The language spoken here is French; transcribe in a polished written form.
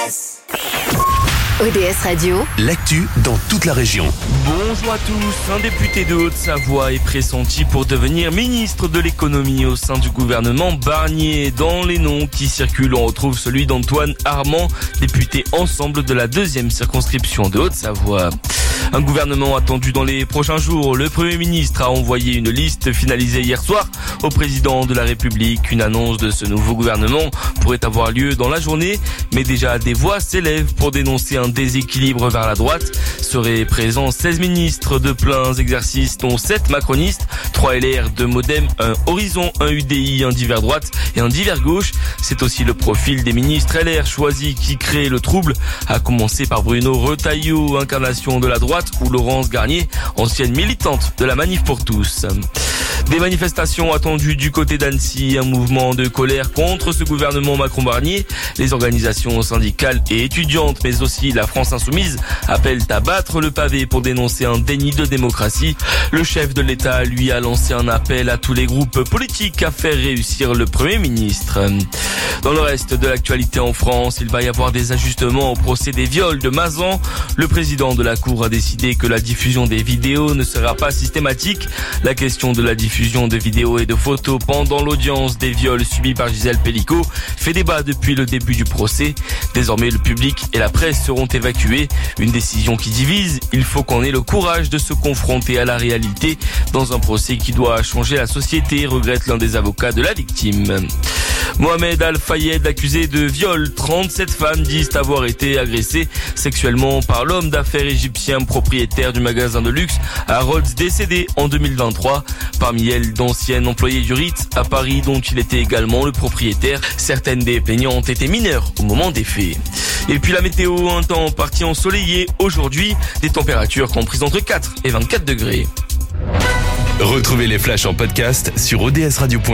ODS Radio, l'actu dans toute la région. Bonjour à tous. Un député de Haute-Savoie est pressenti pour devenir ministre de l'économie au sein du gouvernement Barnier. Dans les noms qui circulent, on retrouve celui d'Antoine Armand, député Ensemble de la 2e circonscription de Haute-Savoie. Un gouvernement attendu dans les prochains jours. Le Premier ministre a envoyé une liste finalisée hier soir au président de la République. Une annonce de ce nouveau gouvernement pourrait avoir lieu dans la journée, mais déjà des voix s'élèvent pour dénoncer un déséquilibre vers la droite. Seraient présents 16 ministres de pleins exercices, dont 7 macronistes, 3 LR, 2 Modem, 1 Horizon, 1 UDI, un divers droite et un divers gauche. C'est aussi le profil des ministres LR choisis qui crée le trouble, à commencer par Bruno Retailleau, incarnation de la droite, ou Laurence Garnier, ancienne militante de la Manif pour tous. Des manifestations attendues du côté d'Annecy, un mouvement de colère contre ce gouvernement Macron-Barnier. Les organisations syndicales et étudiantes, mais aussi la France Insoumise, appellent à battre le pavé pour dénoncer un déni de démocratie. Le chef de l'État, lui, a lancé un appel à tous les groupes politiques à faire réussir le Premier ministre. Dans le reste de l'actualité en France, il va y avoir des ajustements au procès des viols de Mazan. Le président de la Cour a décidé que la diffusion des vidéos ne sera pas systématique. La question de la diffusion de vidéos et de photos pendant l'audience des viols subis par Gisèle Pelicot fait débat depuis le début du procès. Désormais, le public et la presse seront évacués. Une décision qui divise. Il faut qu'on ait le courage de se confronter à la réalité dans un procès qui doit changer la société, regrette l'un des avocats de la victime. Mohamed Al-Fayed, accusé de viol. 37 femmes disent avoir été agressées sexuellement par l'homme d'affaires égyptien propriétaire du magasin de luxe à Rhodes, décédé en 2023. Parmi elles, d'anciennes employées du Ritz à Paris, dont il était également le propriétaire. Certaines des plaignantes étaient mineures au moment des faits. Et puis la météo, un temps en partie ensoleillé aujourd'hui, des températures comprises entre 4 et 24 degrés. Retrouvez les flashs en podcast sur odsradio.com.